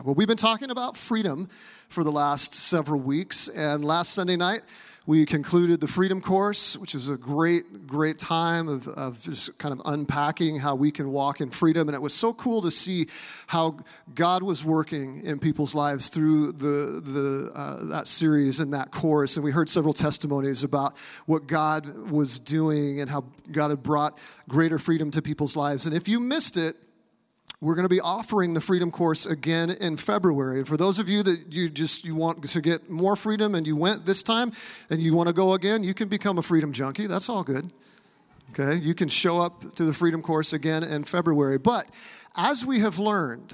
Well, we've been talking about freedom for the last several weeks, and last Sunday night we concluded the Freedom Course, which was a great time of just kind of unpacking how we can walk in freedom, and it was so cool to see how God was working in people's lives through that series and that course, and we heard several testimonies about what God was doing and how God had brought greater freedom to people's lives. And if you missed it, we're going to be offering the Freedom Course again in February. And for those of you that you want to get more freedom and you went this time and you want to go again, you can become a freedom junkie. That's all good. Okay? You can show up to the Freedom Course again in February. But as we have learned,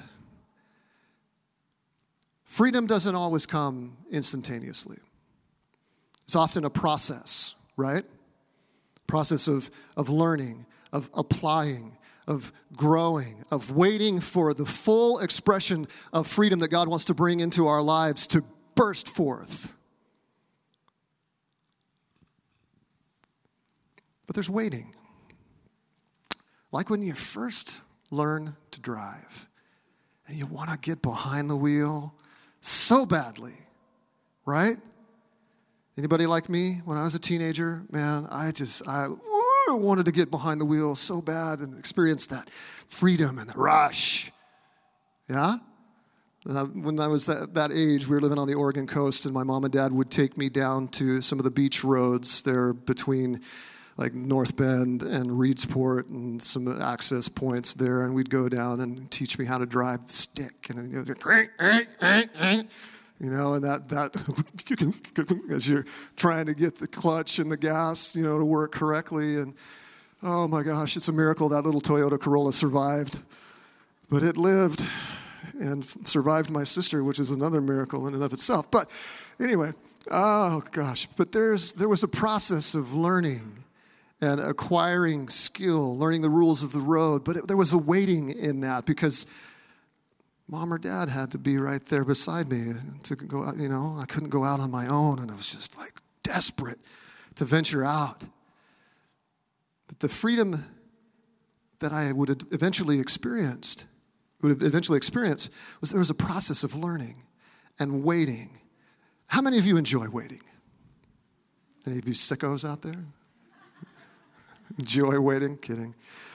freedom doesn't always come instantaneously. It's often a process, right? Process of learning, of applying, of growing, of waiting for the full expression of freedom that God wants to bring into our lives to burst forth. But there's waiting. Like when you first learn to drive and you want to get behind the wheel so badly, right? Anybody like me? When I was a teenager, man, I wanted to get behind the wheel so bad and experience that freedom and the rush. Yeah? When I was that age, we were living on the Oregon coast, and my mom and dad would take me down to some of the beach roads there between like North Bend and Reedsport and some access points there, and we'd go down and teach me how to drive the stick. And then you know, and that as you're trying to get the clutch and the gas, you know, to work correctly. And oh my gosh, it's a miracle that little Toyota Corolla survived. But it lived and survived my sister, which is another miracle in and of itself. But anyway, oh gosh. But there was a process of learning and acquiring skill, learning the rules of the road. But there was a waiting in that because Mom or Dad had to be right there beside me to go out. You know, I couldn't go out on my own, and I was just like desperate to venture out. But the freedom that I would have eventually experienced was there was a process of learning and waiting. How many of you enjoy waiting? Any of you sickos out there? Enjoy waiting? Kidding.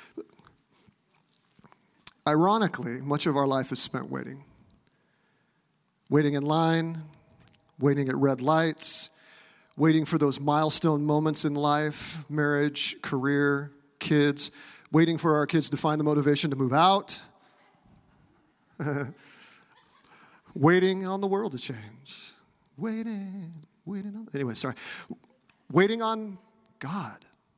Ironically, much of our life is spent waiting. Waiting in line, waiting at red lights, waiting for those milestone moments in life, marriage, career, kids, waiting for our kids to find the motivation to move out, waiting on the world to change, waiting on, anyway, sorry, waiting on God.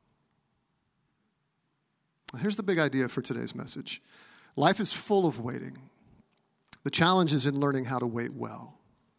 Here's the big idea for today's message. Life is full of waiting. The challenge is in learning how to wait well.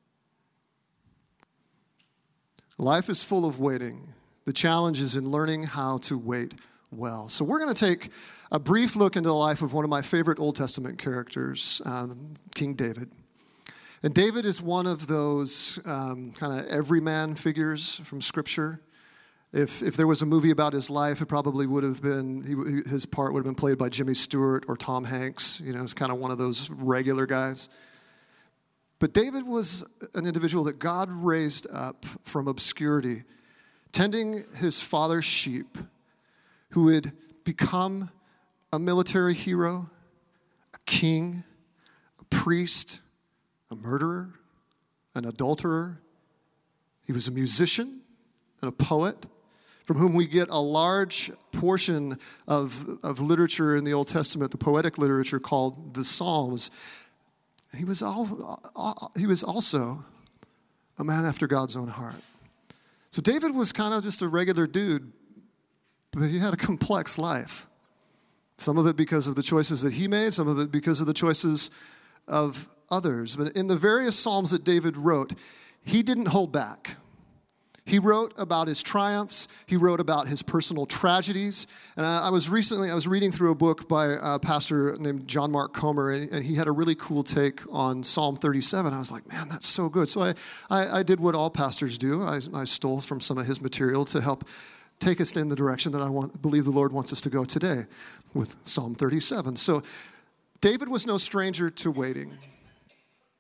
Life is full of waiting. The challenge is in learning how to wait well. So we're going to take a brief look into the life of one of my favorite Old Testament characters, King David. And David is one of those kind of everyman figures from Scripture. If there was a movie about his life, it probably would have been, his part would have been played by Jimmy Stewart or Tom Hanks. You know, it's kind of one of those regular guys. But David was an individual that God raised up from obscurity, tending his father's sheep, who would become a military hero, a king, a priest, a murderer, an adulterer. He was a musician and a poet, from whom we get a large portion of literature in the Old Testament, the poetic literature called the Psalms. He was also a man after God's own heart. So David was kind of just a regular dude, but he had a complex life. Some of it because of the choices that he made, some of it because of the choices of others. But in the various Psalms that David wrote, he didn't hold back. He wrote about his triumphs. He wrote about his personal tragedies. And I was reading through a book by a pastor named John Mark Comer, and he had a really cool take on Psalm 37. I was like, man, that's so good. So I did what all pastors do. I stole from some of his material to help take us in the direction that I believe the Lord wants us to go today with Psalm 37. So David was no stranger to waiting.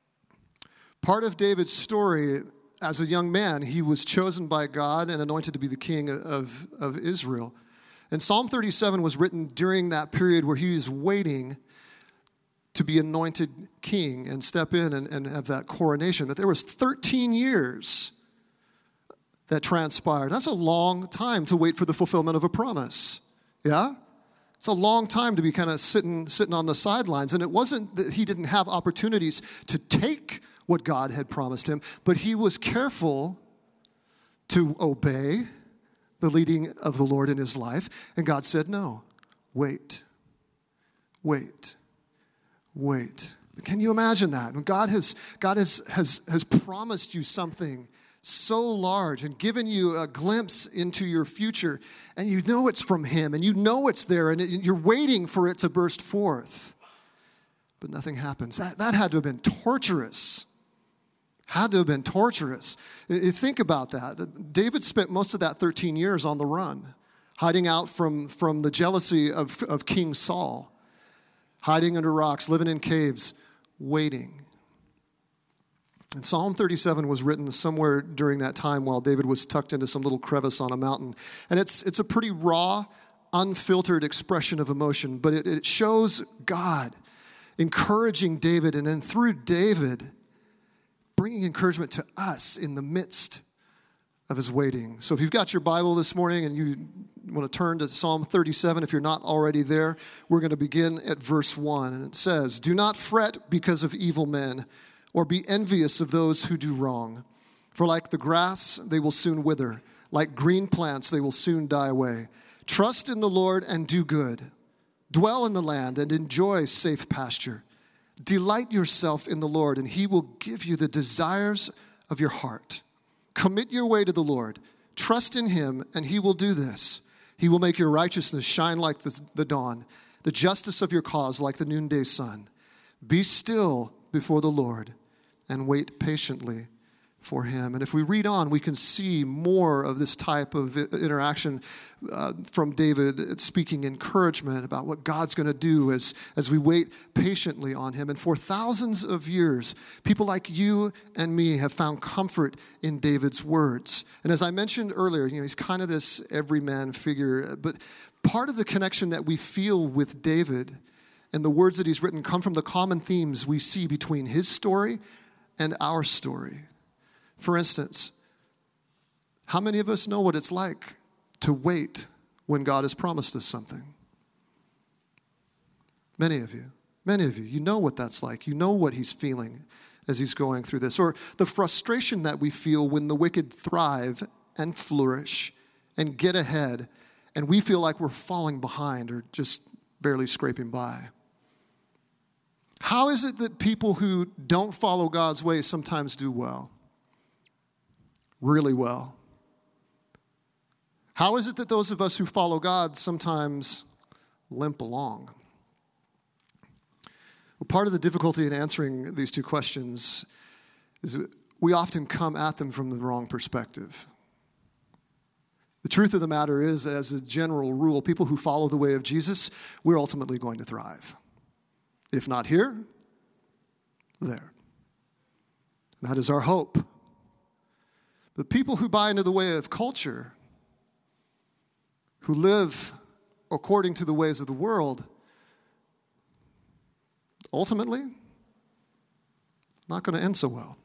Part of David's story, as a young man, he was chosen by God and anointed to be the king of Israel. And Psalm 37 was written during that period where he was waiting to be anointed king and step in and have that coronation. But there was 13 years that transpired. That's a long time to wait for the fulfillment of a promise. Yeah? It's a long time to be kind of sitting on the sidelines. And it wasn't that he didn't have opportunities to take what God had promised him, but he was careful to obey the leading of the Lord in his life. And God said, no, wait. Can you imagine that? When God has promised you something so large and given you a glimpse into your future, and you know it's from him, and you know it's there, and you're waiting for it to burst forth. But nothing happens. That had to have been torturous. You think about that. David spent most of that 13 years on the run, hiding out from the jealousy of King Saul, hiding under rocks, living in caves, waiting. And Psalm 37 was written somewhere during that time while David was tucked into some little crevice on a mountain. And it's a pretty raw, unfiltered expression of emotion, but it shows God encouraging David, and then through David, bringing encouragement to us in the midst of his waiting. So if you've got your Bible this morning and you want to turn to Psalm 37, if you're not already there, we're going to begin at verse 1. And it says, "Do not fret because of evil men, or be envious of those who do wrong. For like the grass, they will soon wither. Like green plants, they will soon die away. Trust in the Lord and do good. Dwell in the land and enjoy safe pasture. Delight yourself in the Lord, and he will give you the desires of your heart. Commit your way to the Lord. Trust in him, and he will do this. He will make your righteousness shine like the dawn, the justice of your cause like the noonday sun. Be still before the Lord and wait patiently for him." And if we read on, we can see more of this type of interaction from David, speaking encouragement about what God's going to do as we wait patiently on him. And for thousands of years, people like you and me have found comfort in David's words. And as I mentioned earlier, he's kind of this everyman figure, but part of the connection that we feel with David and the words that he's written come from the common themes we see between his story and our story. For instance, how many of us know what it's like to wait when God has promised us something? Many of you, you know what that's like. You know what he's feeling as he's going through this. Or the frustration that we feel when the wicked thrive and flourish and get ahead, and we feel like we're falling behind or just barely scraping by. How is it that people who don't follow God's way sometimes do well? Really well. How is it that those of us who follow God sometimes limp along? Well, part of the difficulty in answering these two questions is that we often come at them from the wrong perspective. The truth of the matter is, as a general rule, people who follow the way of Jesus, we're ultimately going to thrive. If not here, there. And that is our hope. The people who buy into the way of culture, who live according to the ways of the world, ultimately, not going to end so well.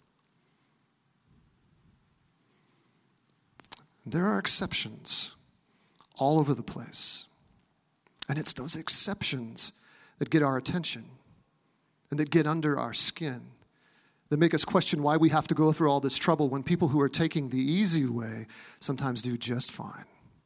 There are exceptions all over the place. And it's those exceptions that get our attention and that get under our skin, that make us question why we have to go through all this trouble when people who are taking the easy way sometimes do just fine.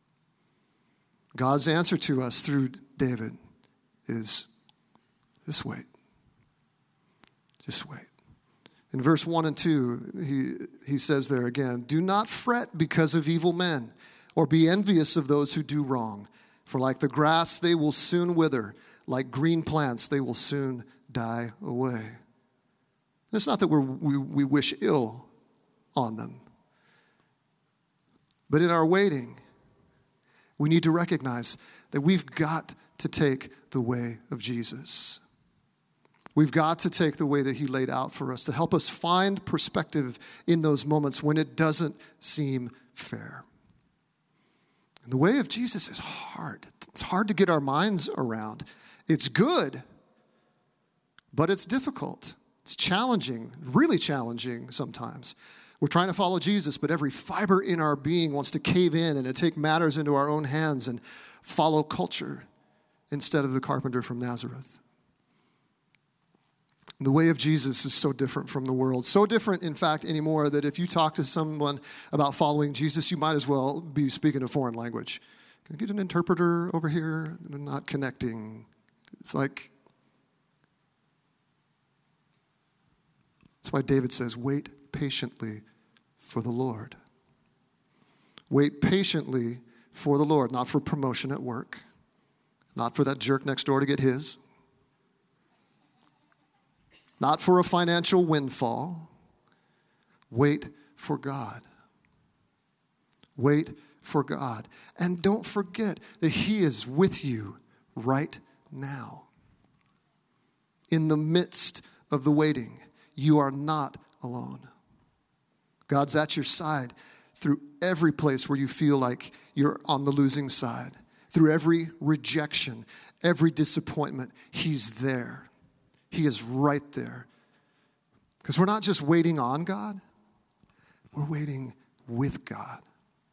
God's answer to us through David is just wait. Just wait. In verse 1 and 2, he says there again, "Do not fret because of evil men, or be envious of those who do wrong. For like the grass, they will soon wither. Like green plants, they will soon die away." And it's not that we wish ill on them. But in our waiting, we need to recognize that we've got to take the way of Jesus. We've got to take the way that he laid out for us to help us find perspective in those moments when it doesn't seem fair. And the way of Jesus is hard. It's hard to get our minds around. It's good, but it's difficult. It's challenging, really challenging sometimes. We're trying to follow Jesus, but every fiber in our being wants to cave in and to take matters into our own hands and follow culture instead of the carpenter from Nazareth. The way of Jesus is so different from the world. So different, in fact, anymore that if you talk to someone about following Jesus, you might as well be speaking a foreign language. Can I get an interpreter over here? They're not connecting. It's like, that's why David says, wait patiently for the Lord. Wait patiently for the Lord, not for promotion at work, not for that jerk next door to get his, not for a financial windfall. Wait for God. Wait for God. And don't forget that he is with you right now. In the midst of the waiting, you are not alone. God's at your side through every place where you feel like you're on the losing side. Through every rejection, every disappointment, he's there. He is right there. Because we're not just waiting on God, we're waiting with God.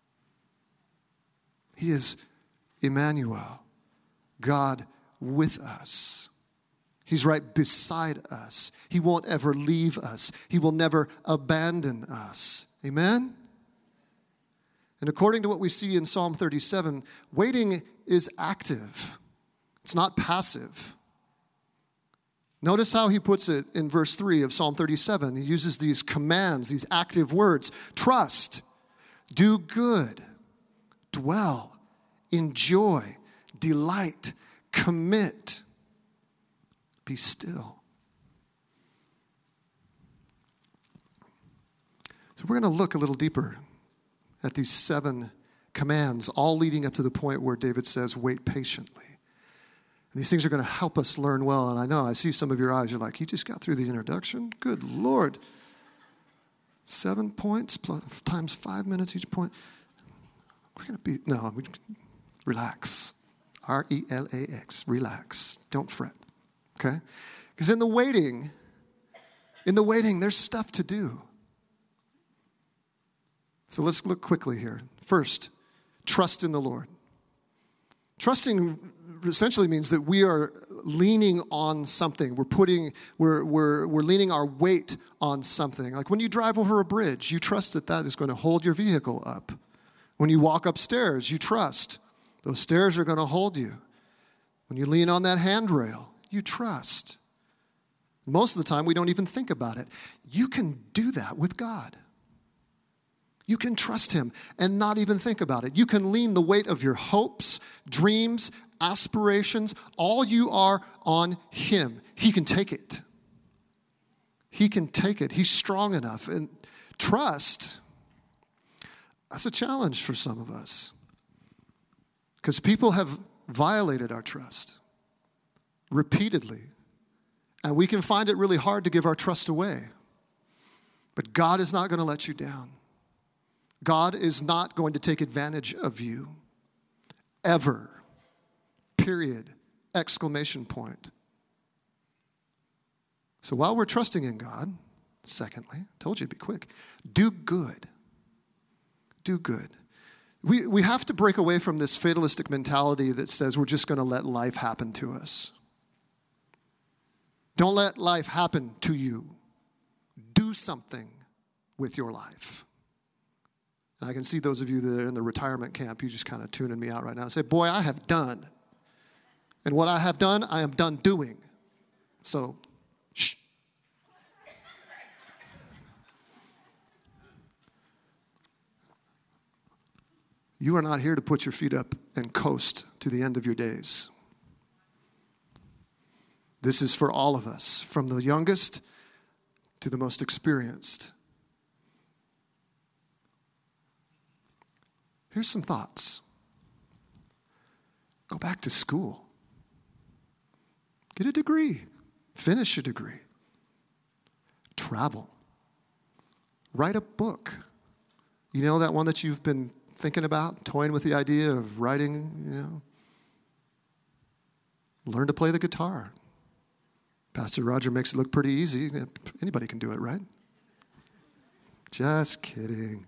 He is Emmanuel, God with us. He's right beside us. He won't ever leave us. He will never abandon us. Amen? And according to what we see in Psalm 37, waiting is active. It's not passive. Notice how he puts it in verse 3 of Psalm 37. He uses these commands, these active words. Trust, do good, dwell, enjoy, delight, commit, be still. So we're going to look a little deeper at these 7 commands, all leading up to the point where David says, wait patiently. And these things are going to help us learn well. And I know, I see some of your eyes. You're like, you just got through the introduction? Good Lord. 7 points plus, times 5 minutes each point. We're going to be, no, relax. R-E-L-A-X, relax. Don't fret, okay? Because in the waiting, there's stuff to do. So let's look quickly here. First, trust in the Lord. Trusting essentially means that we are leaning on something. We're leaning our weight on something. Like when you drive over a bridge, you trust that that is going to hold your vehicle up. When you walk upstairs, you trust those stairs are going to hold you. When you lean on that handrail, you trust. Most of the time, we don't even think about it. You can do that with God. You can trust him and not even think about it. You can lean the weight of your hopes, dreams, aspirations, all you are on him. He can take it. He can take it. He's strong enough. And trust, that's a challenge for some of us. Because people have violated our trust repeatedly. And we can find it really hard to give our trust away. But God is not going to let you down. God is not going to take advantage of you. Ever. Period. Exclamation point. So while we're trusting in God, secondly, told you to be quick, do good. Do good. We have to break away from this fatalistic mentality that says we're just going to let life happen to us. Don't let life happen to you. Do something with your life. And I can see those of you that are in the retirement camp, you just kind of tuning me out right now and say, boy, I have done. And what I have done, I am done doing. So, shh. You are not here to put your feet up and coast to the end of your days. This is for all of us, from the youngest to the most experienced. Here's some thoughts. Go back to school. Get a degree. Finish a degree. Travel. Write a book. You know that one that you've been thinking about, toying with the idea of writing, Learn to play the guitar. Pastor Roger makes it look pretty easy. Anybody can do it, right? Just kidding.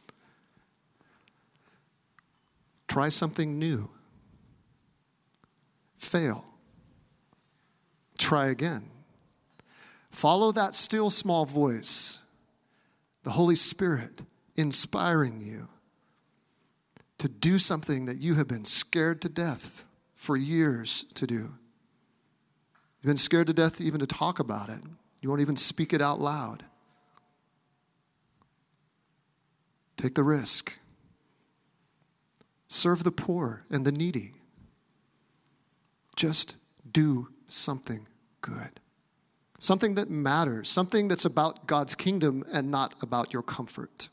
Try something new. Fail. Try again. Follow that still small voice, the Holy Spirit inspiring you to do something that you have been scared to death for years to do. You've been scared to death even to talk about it. You won't even speak it out loud. Take the risk. Serve the poor and the needy. Just do something good. Something that matters. Something that's about God's kingdom and not about your comfort.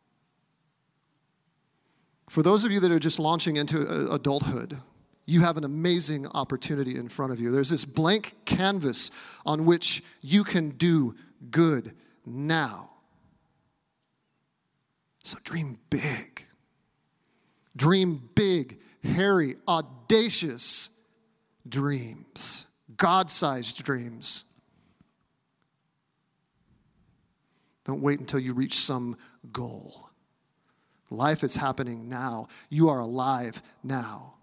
For those of you that are just launching into adulthood, you have an amazing opportunity in front of you. There's this blank canvas on which you can do good now. So dream big. Dream big, hairy, audacious dreams. God-sized dreams. Don't wait until you reach some goal. Life is happening now. You are alive now.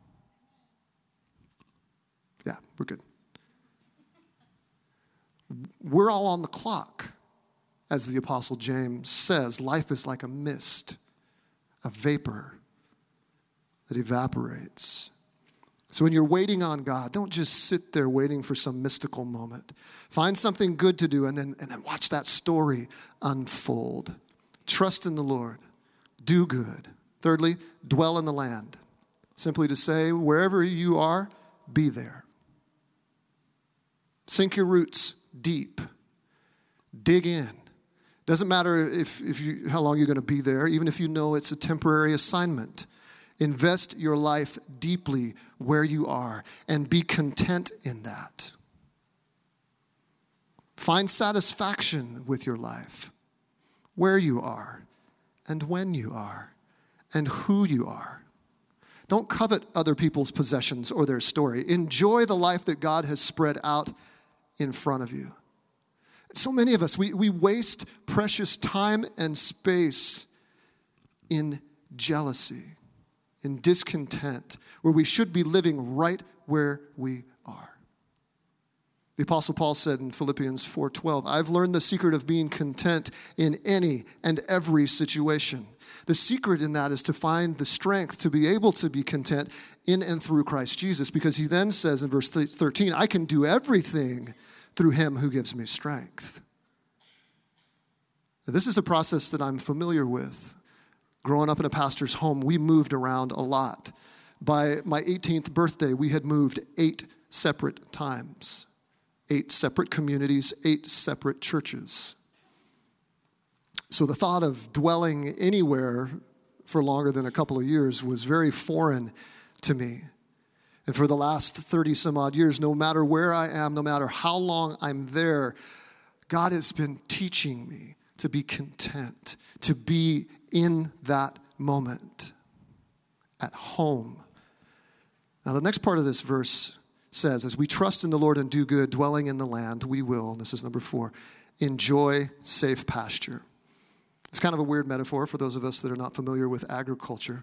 Yeah, we're good. We're all on the clock. As the Apostle James says, life is like a mist, a vapor that evaporates. So when you're waiting on God, don't just sit there waiting for some mystical moment. Find something good to do and then watch that story unfold. Trust in the Lord. Do good. Thirdly, dwell in the land. Simply to say, wherever you are, be there. Sink your roots deep. Dig in. Doesn't matter how long you're going to be there, even if you know it's a temporary assignment. Invest your life deeply where you are and be content in that. Find satisfaction with your life, where you are and when you are and who you are. Don't covet other people's possessions or their story. Enjoy the life that God has spread out in front of you. So many of us, we waste precious time and space in jealousy, in discontent, where we should be living right where we are. The Apostle Paul said in Philippians 4:12, I've learned the secret of being content in any and every situation. The secret in that is to find the strength to be able to be content in and through Christ Jesus, because he then says in verse 13, I can do everything through him who gives me strength. Now, this is a process that I'm familiar with. Growing up in a pastor's home, we moved around a lot. By my 18th birthday, we had moved 8 separate times. 8 separate communities, 8 separate churches. So the thought of dwelling anywhere for longer than a couple of years was very foreign to me. And for the last 30 some odd years, no matter where I am, no matter how long I'm there, God has been teaching me to be content, to be in that moment, at home. Now, the next part of this verse says, as we trust in the Lord and do good, dwelling in the land, we will, and this is number 4, enjoy safe pasture. It's kind of a weird metaphor for those of us that are not familiar with agriculture.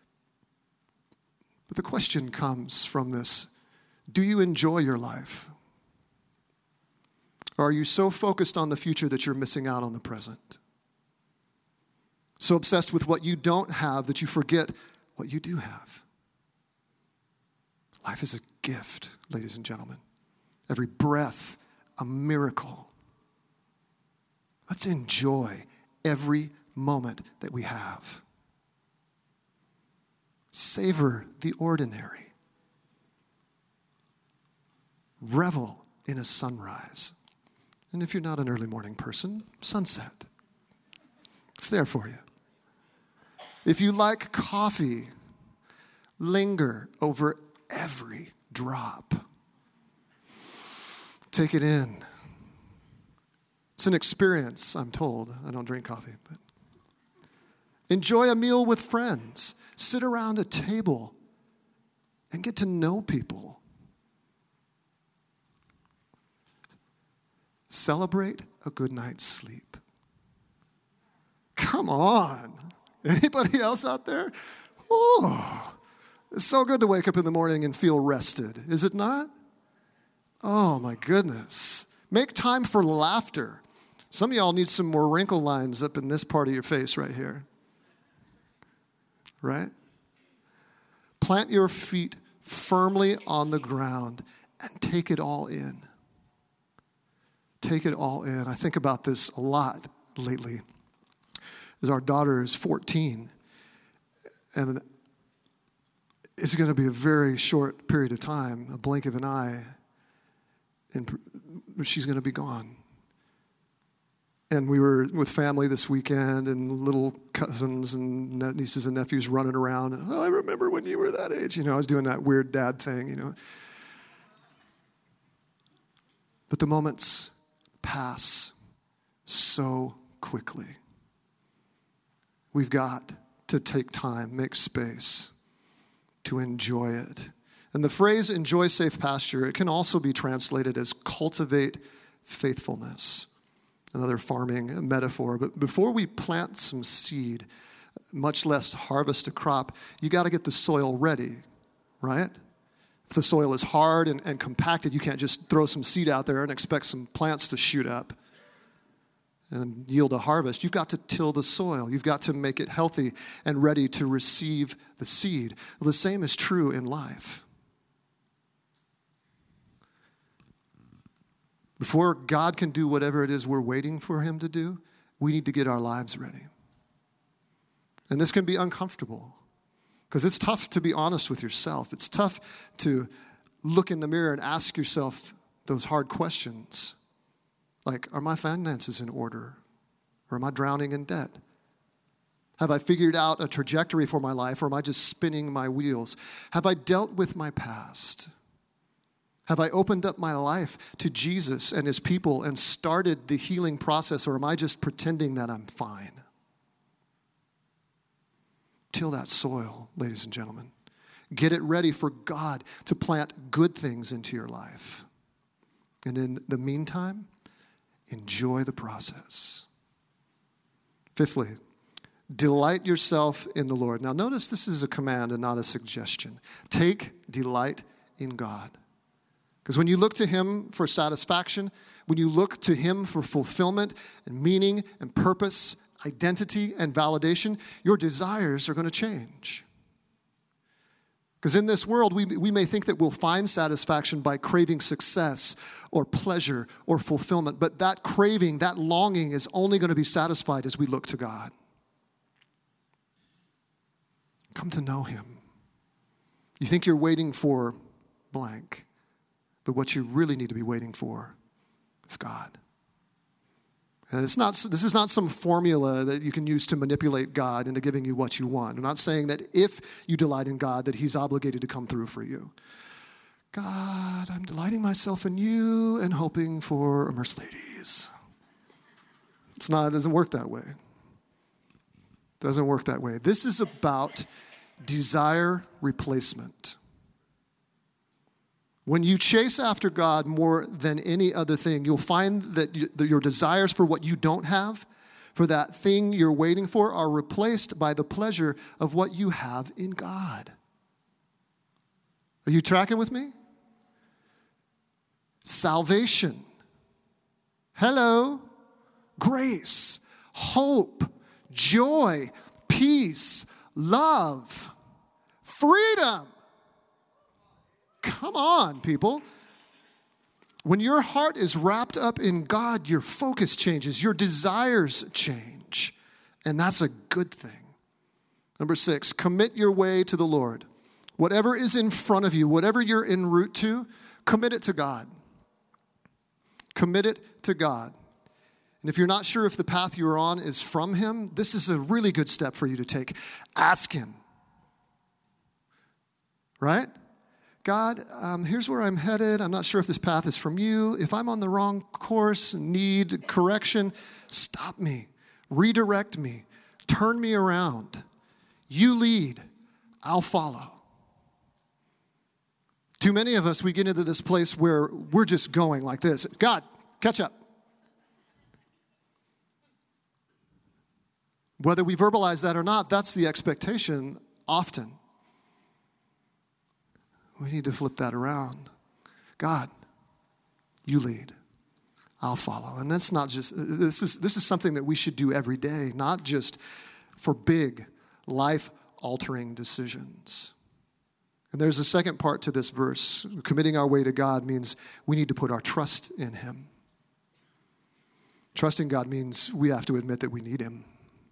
But the question comes from this, do you enjoy your life? Or are you so focused on the future that you're missing out on the present? So obsessed with what you don't have that you forget what you do have. Life is a gift, ladies and gentlemen. Every breath, a miracle. Let's enjoy every moment that we have. Savor the ordinary. Revel in a sunrise. And if you're not an early morning person, sunset. It's there for you. If you like coffee, linger over every drop. Take it in. It's an experience, I'm told. I don't drink coffee, but enjoy a meal with friends. Sit around a table and get to know people. Celebrate a good night's sleep. Come on. Anybody else out there? Oh, it's so good to wake up in the morning and feel rested, is it not? Oh, my goodness. Make time for laughter. Some of y'all need some more wrinkle lines up in this part of your face right here. Right? Plant your feet firmly on the ground and take it all in. Take it all in. I think about this a lot lately. As our daughter is 14, and it's going to be a very short period of time, a blink of an eye, and she's going to be gone. And we were with family this weekend, and little cousins and nieces and nephews running around. Oh, I remember when you were that age. I was doing that weird dad thing, But the moments pass so quickly. We've got to take time, make space to enjoy it. And the phrase enjoy safe pasture, it can also be translated as cultivate faithfulness. Another farming metaphor. But before we plant some seed, much less harvest a crop, you got to get the soil ready, right? If the soil is hard and compacted, you can't just throw some seed out there and expect some plants to shoot up and yield a harvest. You've got to till the soil. You've got to make it healthy and ready to receive the seed. Well, the same is true in life. Before God can do whatever it is we're waiting for him to do, we need to get our lives ready. And this can be uncomfortable because it's tough to be honest with yourself. It's tough to look in the mirror and ask yourself those hard questions. Like, are my finances in order? Or am I drowning in debt? Have I figured out a trajectory for my life, or am I just spinning my wheels? Have I dealt with my past? Have I opened up my life to Jesus and his people and started the healing process, or am I just pretending that I'm fine? Till that soil, ladies and gentlemen. Get it ready for God to plant good things into your life. And in the meantime, enjoy the process. Fifthly, delight yourself in the Lord. Now notice this is a command and not a suggestion. Take delight in God. Because when you look to him for satisfaction, when you look to him for fulfillment and meaning and purpose, identity and validation, your desires are going to change. Because in this world, we may think that we'll find satisfaction by craving success or pleasure or fulfillment, but that craving, that longing is only going to be satisfied as we look to God. Come to know him. You think you're waiting for blank. But what you really need to be waiting for is God. And this is not some formula that you can use to manipulate God into giving you what you want. I'm not saying that if you delight in God, that he's obligated to come through for you. God, I'm delighting myself in you and hoping for a Mercedes. It doesn't work that way. It doesn't work that way. This is about desire replacement. When you chase after God more than any other thing, you'll find that your desires for what you don't have, for that thing you're waiting for, are replaced by the pleasure of what you have in God. Are you tracking with me? Salvation. Hello. Grace. Hope. Joy. Peace. Love. Freedom. Come on, people. When your heart is wrapped up in God, your focus changes, your desires change, and that's a good thing. Number 6, commit your way to the Lord. Whatever is in front of you, whatever you're en route to, commit it to God. Commit it to God. And if you're not sure if the path you're on is from him, this is a really good step for you to take. Ask him. Right? God, here's where I'm headed. I'm not sure if this path is from you. If I'm on the wrong course, need correction, stop me, redirect me, turn me around. You lead, I'll follow. Too many of us, we get into this place where we're just going like this. God, catch up. Whether we verbalize that or not, that's the expectation often. We need to flip that around. God, you lead. I'll follow. And that's not just, this is something that we should do every day, not just for big, life-altering decisions. And there's a second part to this verse. Committing our way to God means we need to put our trust in him. Trusting God means we have to admit that we need him.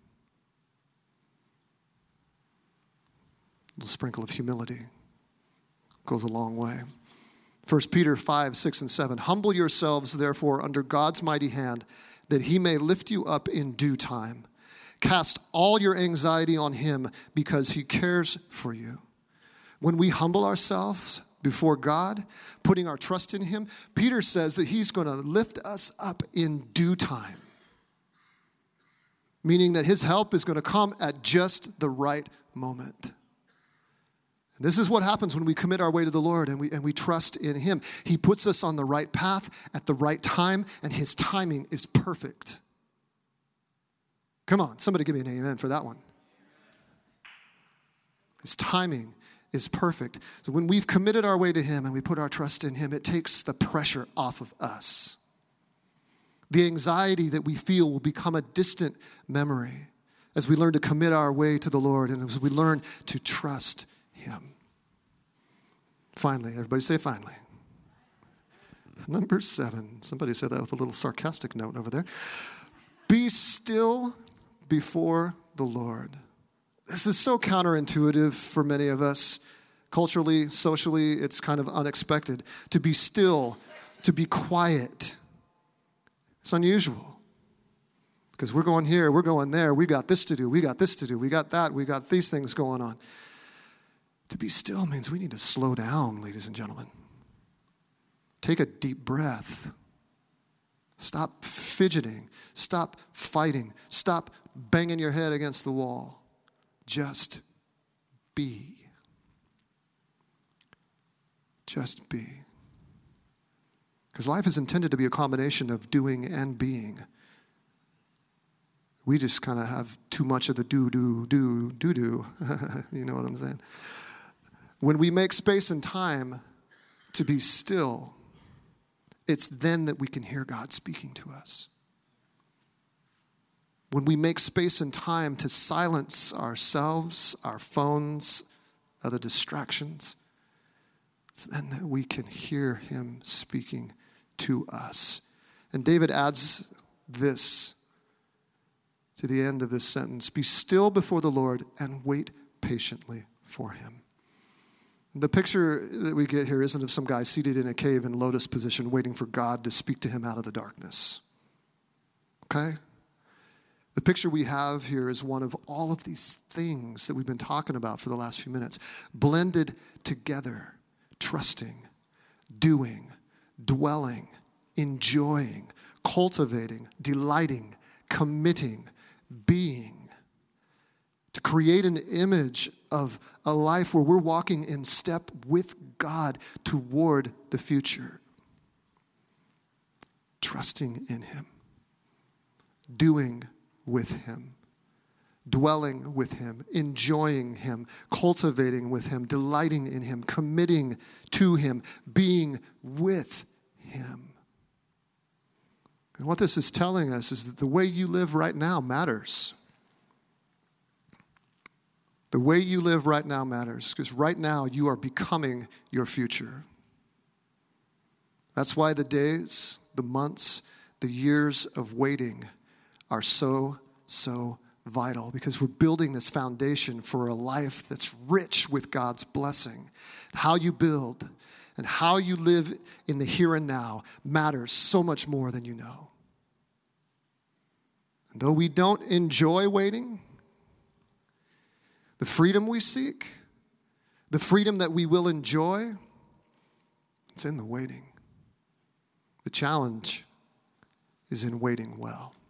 A little sprinkle of humility goes a long way. 1 Peter 5, 6, and 7. Humble yourselves, therefore, under God's mighty hand, that he may lift you up in due time. Cast all your anxiety on him because he cares for you. When we humble ourselves before God, putting our trust in him, Peter says that he's going to lift us up in due time. Meaning that his help is going to come at just the right moment. This is what happens when we commit our way to the Lord and we trust in him. He puts us on the right path at the right time, and his timing is perfect. Come on, somebody give me an amen for that one. His timing is perfect. So when we've committed our way to him and we put our trust in him, it takes the pressure off of us. The anxiety that we feel will become a distant memory as we learn to commit our way to the Lord and as we learn to trust him. Finally, everybody say finally. Number 7. Somebody said that with a little sarcastic note over there. Be still before the Lord. This is so counterintuitive for many of us. Culturally, socially, it's kind of unexpected. To be still, to be quiet. It's unusual. Because we're going here, we're going there. We got this to do, we got this to do, we got that, we got these things going on. To be still means we need to slow down, ladies and gentlemen. Take a deep breath. Stop fidgeting. Stop fighting. Stop banging your head against the wall. Just be. Just be. Because life is intended to be a combination of doing and being. We just kind of have too much of the do. You know what I'm saying? When we make space and time to be still, it's then that we can hear God speaking to us. When we make space and time to silence ourselves, our phones, other distractions, it's then that we can hear him speaking to us. And David adds this to the end of this sentence. Be still before the Lord and wait patiently for him. The picture that we get here isn't of some guy seated in a cave in lotus position waiting for God to speak to him out of the darkness. Okay? The picture we have here is one of all of these things that we've been talking about for the last few minutes, blended together, trusting, doing, dwelling, enjoying, cultivating, delighting, committing, being. To create an image of a life where we're walking in step with God toward the future. Trusting in him. Doing with him. Dwelling with him. Enjoying him. Cultivating with him. Delighting in him. Committing to him. Being with him. And what this is telling us is that the way you live right now matters. The way you live right now matters, because right now you are becoming your future. That's why the days, the months, the years of waiting are so vital, because we're building this foundation for a life that's rich with God's blessing. How you build and how you live in the here and now matters so much more than you know. And though we don't enjoy waiting, the freedom we seek, the freedom that we will enjoy, It's in the waiting. The challenge is in waiting well.